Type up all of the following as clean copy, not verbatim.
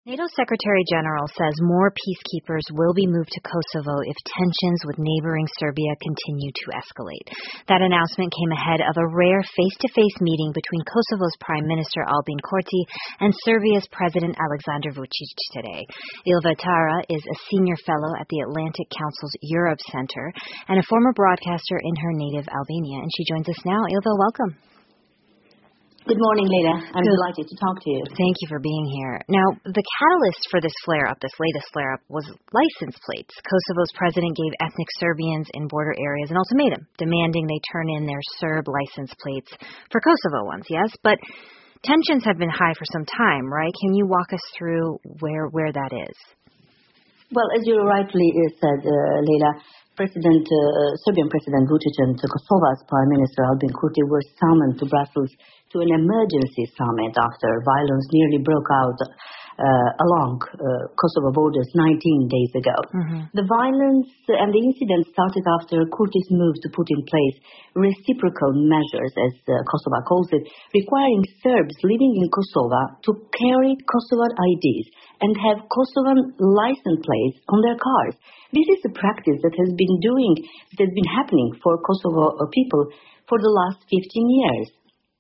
NATO Secretary General says more peacekeepers will be moved to Kosovo if tensions with neighboring Serbia continue to escalate. That announcement came ahead of a rare face-to-face meeting between Kosovo's Prime Minister Albin Kurti and Serbia's President Aleksandar Vučić today. Ilva Tara is a senior fellow at the Atlantic Council's Europe Center and a former broadcaster in her native Albania, and she joins us now. Ilva, welcome. Good morning, Leila. I'm delighted to talk to you. Thank you for being here. Now, the catalyst for this flare-up, this latest flare-up, was license plates. Kosovo's president gave ethnic Serbians in border areas an ultimatum, demanding they turn in their Serb license plates for Kosovo ones, yes? But tensions have been high for some time, right? Can you walk us through where that is? Well, as you rightly said, Leila, Serbian President Vučić and Kosovo's Prime Minister Albin Kurti were summoned to Brussels to an emergency summit after violence nearly broke out along Kosovo borders 19 days ago. Mm-hmm. The violence and the incident started after Kurti's move to put in place reciprocal measures, as Kosovo calls it, requiring Serbs living in Kosovo to carry Kosovan IDs and have Kosovan license plates on their cars. This is a practice that has been happening for Kosovo people for the last 15 years.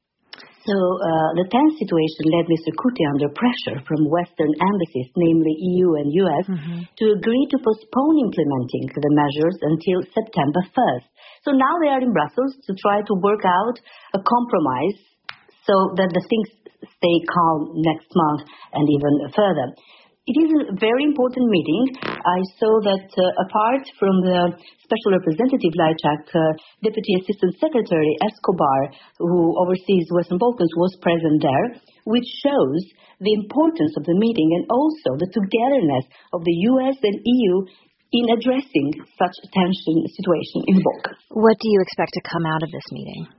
So the tense situation led Mr. Kurti under pressure from Western embassies, namely EU and US, to agree to postpone implementing the measures until September 1st. So now they are in Brussels to try to work out a compromise so that the things stay calm next month and even further. It is a very important meeting. I saw that apart from the Special Representative Lajčák, Deputy Assistant Secretary Escobar, who oversees Western Balkans, was present there, which shows the importance of the meeting and also the togetherness of the US and EU in addressing such a tension situation in the Balkans. What do you expect to come out of this meeting?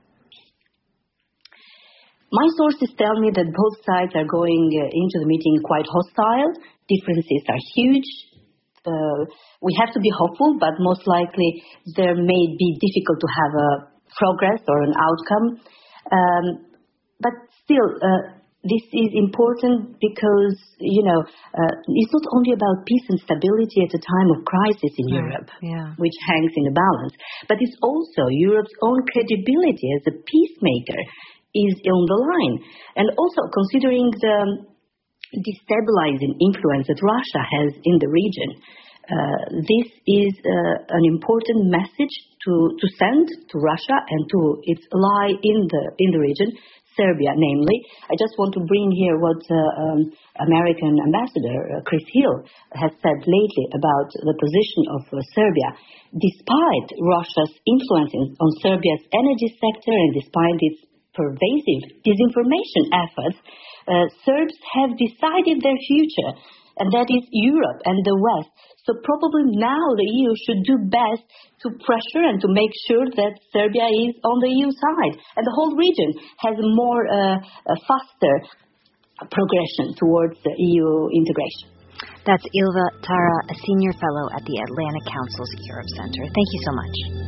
My sources tell me that both sides are going into the meeting quite hostile. Differences are huge. We have to be hopeful, but most likely there may be difficult to have a progress or an outcome. But still, this is important because, it's not only about peace and stability at a time of crisis in Europe, which hangs in the balance, but it's also Europe's own credibility as a peacemaker is on the line. And also considering the destabilizing influence that Russia has in the region, this is an important message to send to Russia and to its ally in the region, Serbia namely. I just want to bring here what American Ambassador Chris Hill has said lately about the position of Serbia. Despite Russia's influence on Serbia's energy sector and despite its pervasive disinformation efforts, Serbs have decided their future, and that is Europe and the West. So probably now the EU should do best to pressure and to make sure that Serbia is on the EU side, and the whole region has a more faster progression towards the EU integration. That's Ilva Tara, a senior fellow at the Atlantic Council's Europe Center. Thank you so much.